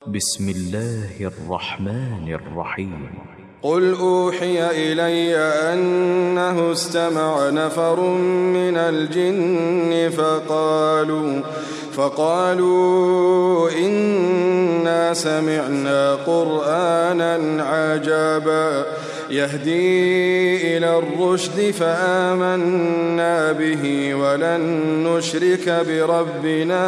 بسم الله الرحمن الرحيم. قل أوحي إلي أنه استمع نفر من الجن فقالوا إنا سمعنا قرآنا عجبا يهدي إلى الرشد فآمنا به ولن نشرك بربنا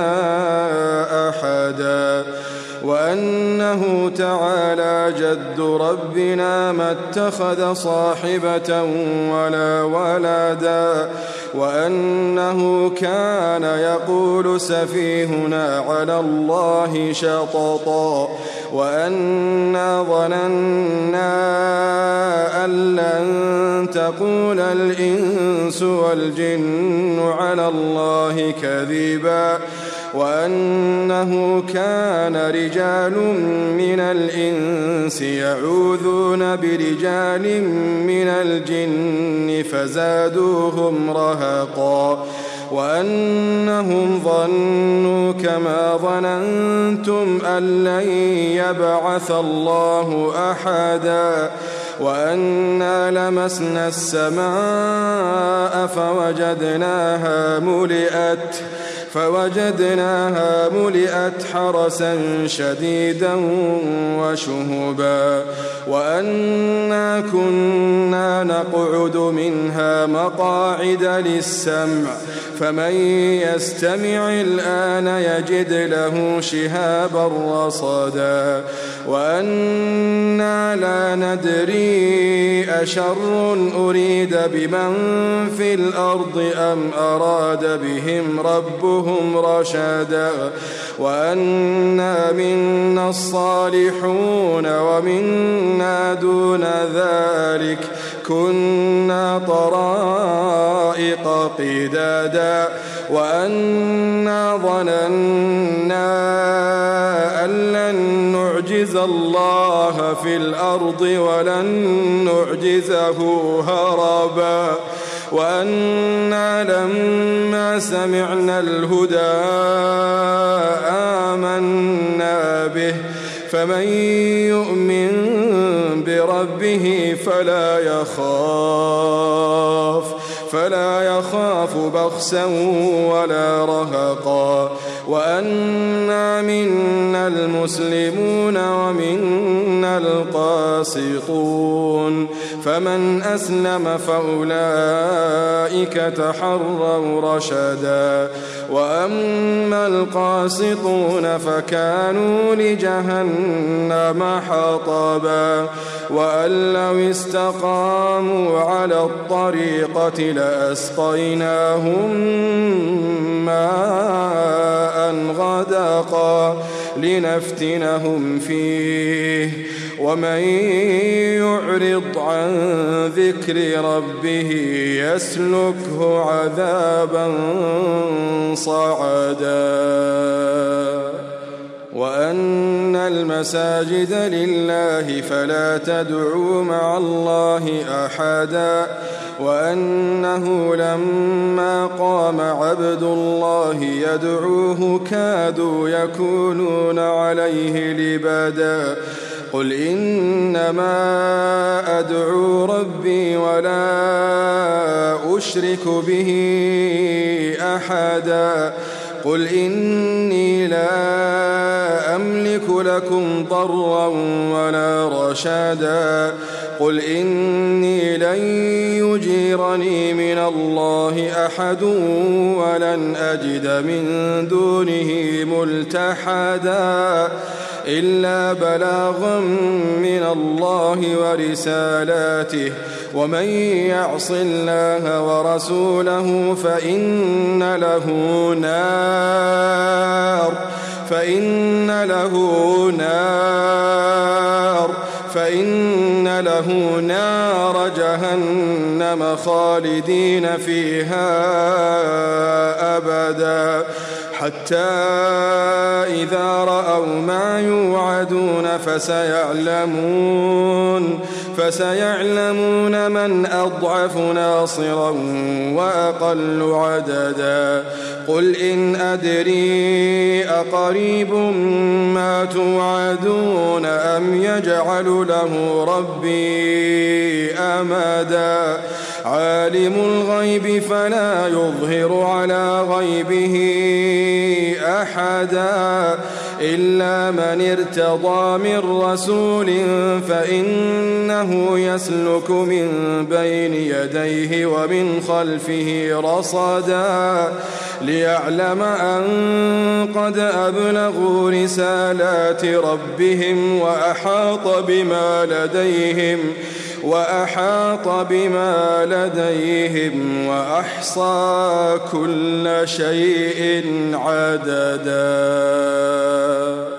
أحدا وأنه تعالى جد ربنا ما اتخذ صاحبة ولا ولدا وأنه كان يقول سفيهنا على الله شططا وأنا ظننا أن لن تقول الإنس والجن على الله كذبا وأنه كان رجال من الإنس يعوذون برجال من الجن فزادوهم رهقا وأنهم ظنوا كما ظننتم أن لن يبعث الله أحدا وأنا لمسنا السماء فوجدناها ملئت حرسا شديدا وشهبا وأنا كنا نقعد منها مقاعد للسمع فمن يستمع الآن يجد له شهابا رصدا وأنا لا ندري أشر أريد بمن في الأرض أم أراد بهم ربهم رشدا وأنا منا الصالحون ومنا دون ذلك كنا طرائق قدادا وأنا ظننا أن لن نعجز الله في الأرض ولن نعجزه هربا وأنا لما سمعنا الهدى آمنا به فمن يؤمن بربه فلا يخاف بخسا ولا رهقا وأنا منا المسلمون ومنا القاسطون فمن أسلم فأولئك تحروا رشدا وأما القاسطون فكانوا لجهنم حطبا وأن لو استقاموا على الطريقة لأسقيناهم ماء غدقا لنفتنهم فيه ومن يعرض عن ذكر ربه يسلكه عذابا صعدا وأن المساجد لله فلا تدعوا مع الله أحدا وأنه لما قام عبد الله يدعوه كادوا يكونون عليه لبدا قل إنما أدعو ربي ولا أشرك به أحدا قل إني لا أملك لكم ضرا ولا رشدا قل إني لن يجيرني من الله أحد ولن أجد من دونه ملتحدا إلا بلاغا من الله ورسالاته ومن يعص الله ورسوله فإن له نار جهنم خالدين فيها أبدا حتى إذا رأوا ما يوعدون فسيعلمون من أضعف ناصرا وأقل عددا قل إن أدري أقريب ما توعدون أم يجعل له ربي أمدا عالم الغيب فلا يظهر على غيبه أحدا إلا من ارتضى من رسول فإنه يسلك من بين يديه ومن خلفه رصدا ليعلم أن قد أبلغوا رسالات ربهم وأحاط بما لديهم وأحصى كل شيء عددا.